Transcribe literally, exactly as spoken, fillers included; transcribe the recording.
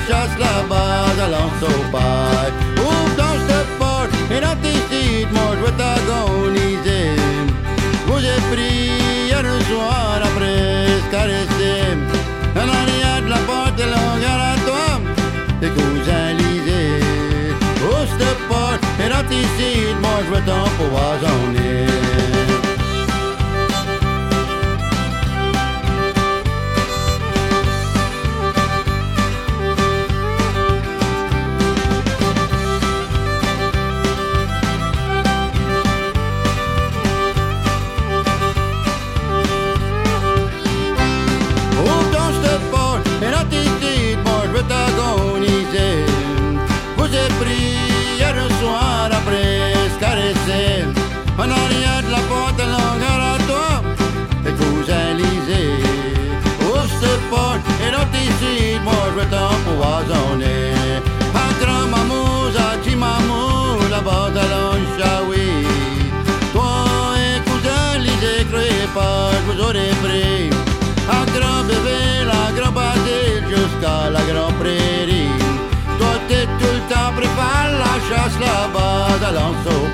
chasse là-bas à l'ensaupage. Ouvre dans cette porte et dans tes sites, moi je veux t'agoniser. Vous ai pris hier le soir après se caresser. En arrière de la porte et l'on regarde à toi, tes cousins lisés. Ouvre cette porte et dans tes sites, moi je veux t'empoisonner. En arrière de la porte, l'on regarde à toi, tes cousins lisés. Ouvre cette porte et dans tes sites, moi je veux t'empoisonner. Un grand mamou, un petit mamou, là-bas à l'Anchaoui. Toi et cousin lisés, croyez pas, je vous aurais pris. Un grand bébé, la grand basile, jusqu'à la grande prairie. Toi t'es tout le temps, prépare la chasse là-bas à l'Anchaoui.